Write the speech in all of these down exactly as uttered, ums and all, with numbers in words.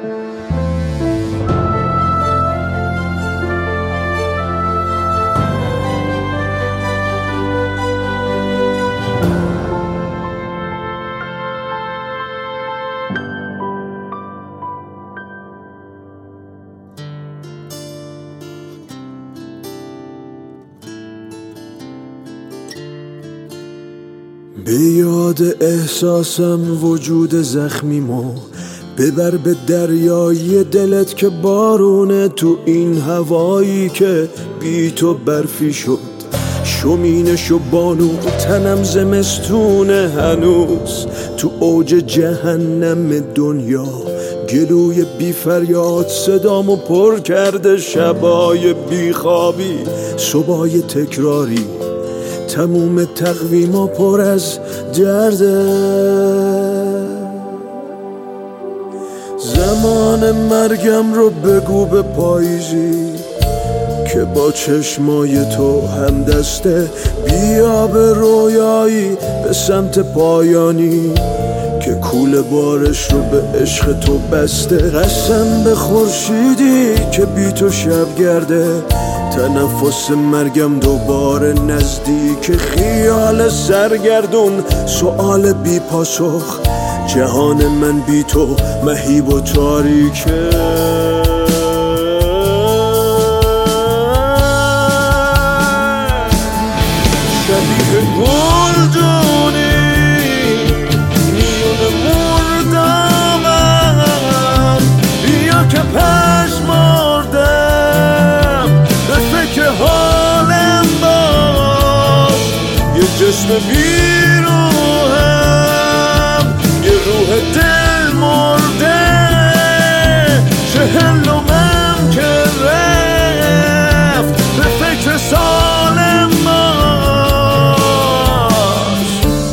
به یاد احساسم وجود زخمیمو ببر به دریای دلت که بارونه تو این هوایی که بی تو برفی شد. شمینش و بانو تنم زمستونه هنوز تو اوج جهنم دنیا. گلوی بی فریاد صدامو پر کرده شبای بی خوابی صبحای تکراری. تموم تقویما پر از درده. زمان مرگم رو بگو به پاییزی که با چشمای تو هم دسته. بیا به رویایی به سمت پایانی که کوله بارش رو به عشق تو بسته. قسم به خورشیدی که بی تو شب گرده. تنفس مرگم دوباره نزدیک. خیال سرگردون سؤال بی پاسخ. جهان من بی تو مهیب و تاریکه. شبیه گلدونی میون مردمم. بیا که پشمردم به فکر حالم باش. یه جسم بیروهم یه روح دل مرده. چهلمم که رفت به فکر سالم باش.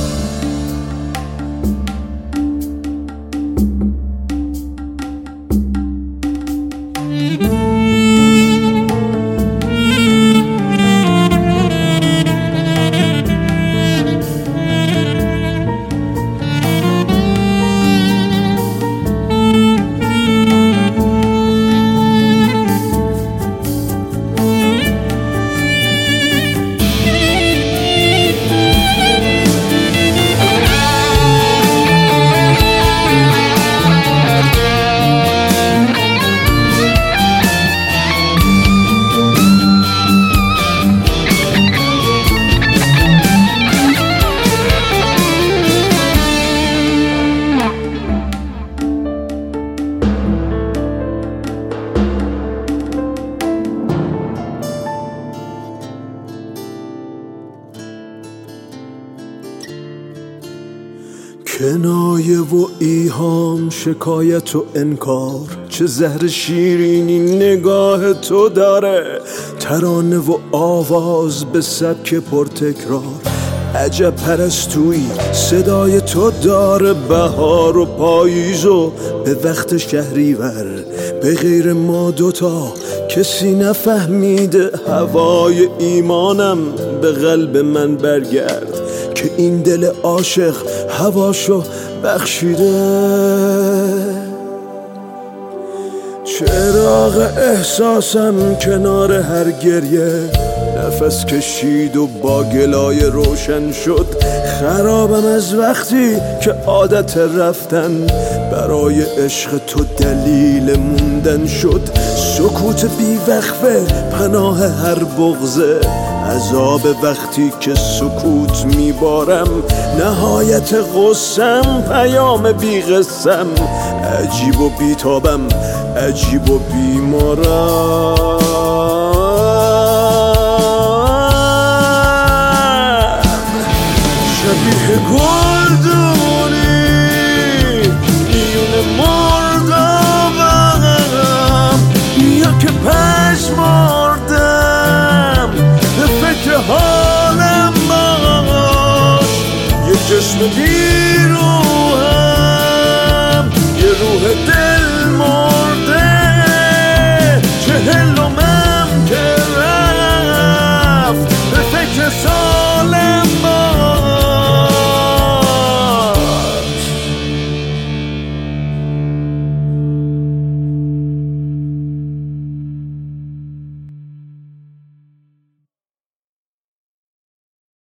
کنایه و ایهام شکایت و انکار. چه زهر شیرینی نگاه تو داره. ترانه و آواز به سبک پرتکرار. عجب پرستویی صدای تو داره. بهار و پاییز و به وقت شهریور. به غیر ما دوتا کسی نفهمیده. هوای ایمانم به قلب من برگرد که این دل عاشق هواشو بخشیده. چراغ احساسم کنار هر گریه. نفس کشید و با گلای روشن شد. خرابم از وقتی که عادت رفتن برای عشق تو دلیل موندن شد. سکوت بی وقفه پناه هر بغضه. عذاب وقتی که سکوت میبارم. نهایت غصم پیام بی قسم. عجیب و بیتابم عجیب و بیمارم. شبیه گلدونی میون مردمم. بیا که پشمردم به فکر حالم باش. یه جسم